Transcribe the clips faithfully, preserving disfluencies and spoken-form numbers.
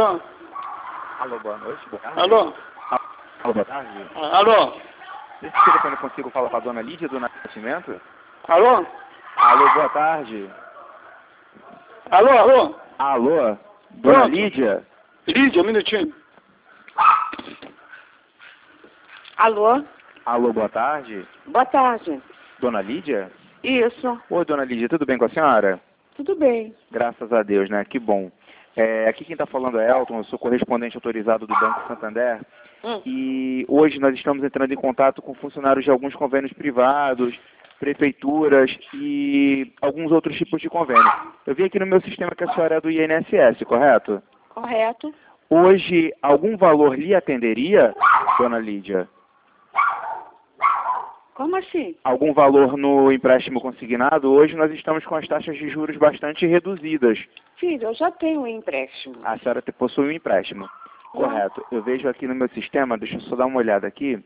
Alô? Alô, boa noite. Boa tarde. Alô? Alô, boa tarde. Alô? Esse telefone eu consigo falar com a dona Lídia do Nascimento? Alô? Alô, boa tarde. Alô, alô? Alô, dona Pronto. Lídia? Lídia, um minutinho. Alô? Alô, boa tarde. Boa tarde. Dona Lídia? Isso. Oi, dona Lídia, tudo bem com a senhora? Tudo bem. Graças a Deus, né? Que bom. É, aqui quem está falando é Elton, eu sou correspondente autorizado do Banco Santander. Hum. E hoje nós estamos entrando em contato com funcionários de alguns convênios privados, prefeituras e alguns outros tipos de convênio. Eu vi aqui no meu sistema que a senhora é do I N S S, correto? Correto. Hoje, algum valor lhe atenderia, dona Lídia? Como assim? Algum valor no empréstimo consignado? Hoje nós estamos com as taxas de juros bastante reduzidas. Filho, eu já tenho um empréstimo. A senhora te- possui um empréstimo. Correto. Eu vejo aqui no meu sistema, deixa eu só dar uma olhada aqui.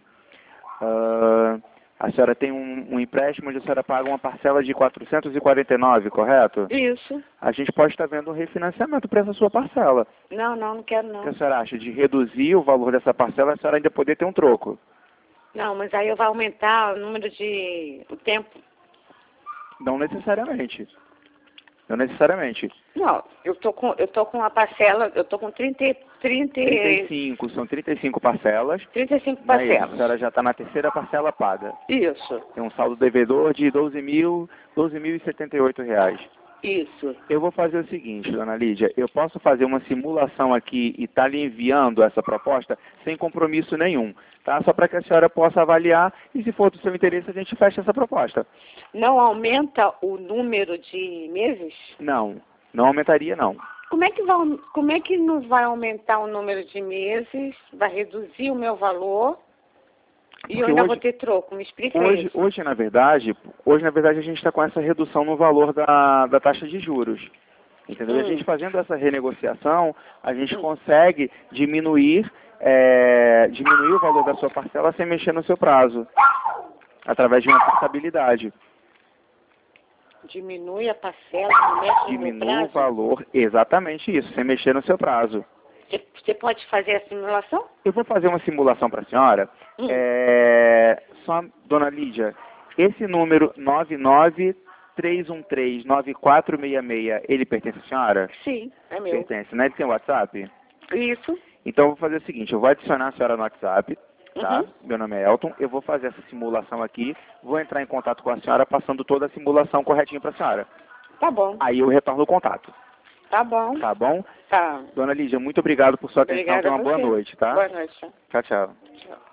Ah, a senhora tem um, um empréstimo onde a senhora paga uma parcela de quatrocentos e quarenta e nove, correto? Isso. A gente pode estar vendo um refinanciamento para essa sua parcela. Não, não, não quero O que a não. senhora acha de reduzir o valor dessa parcela, a senhora ainda poder ter um troco? Não, mas aí eu vou aumentar o número de... o tempo. Não necessariamente. Não necessariamente. Não, eu tô com, eu tô com a parcela, eu tô com trinta, trinta, trinta e cinco, são trinta e cinco parcelas. trinta e cinco Não é isso? A parcelas. senhora já está na terceira parcela paga. Isso, Tem um saldo devedor de doze mil, doze mil e setenta e oito reais. isso. Eu vou fazer o seguinte, dona Lídia, eu posso fazer uma simulação aqui e estar lhe enviando essa proposta sem compromisso nenhum, tá? Só para que a senhora possa avaliar e, se for do seu interesse, a gente fecha essa proposta. Não aumenta o número de meses? Não, não aumentaria não. Como é que vai, como é que não vai aumentar o número de meses? Vai reduzir o meu valor? E Porque eu ainda hoje- vou ter troco, me explica Hoje, isso. hoje, na verdade, hoje, na verdade, a gente está com essa redução no valor da, da taxa de juros. Entendeu? E a Hum. gente fazendo essa renegociação, a gente Hum. consegue diminuir, é, diminuir o valor da sua parcela sem mexer no seu prazo, através de uma portabilidade. Diminui a parcela, não mexe no meu Diminui o prazo? valor, exatamente isso, sem mexer no seu prazo. Você, você pode fazer a simulação? Eu vou fazer uma simulação para a senhora. Hum. É, só, dona Lídia, esse número nove nove três um três nove quatro seis seis, ele pertence à senhora? Sim, é meu. Pertence, né? Ele tem WhatsApp? Isso. Então eu vou fazer o seguinte, eu vou adicionar a senhora no WhatsApp, tá? Uhum. Meu nome é Elton, eu vou fazer essa simulação aqui, vou entrar em contato com a senhora, passando toda a simulação corretinha para a senhora. Tá bom, Aí eu retorno o contato, tá bom. tá bom? Tá. Dona Lídia, muito obrigado por sua atenção, Obrigada tenha a uma boa você. noite, tá? Boa noite. Tchau, tchau. Tchau.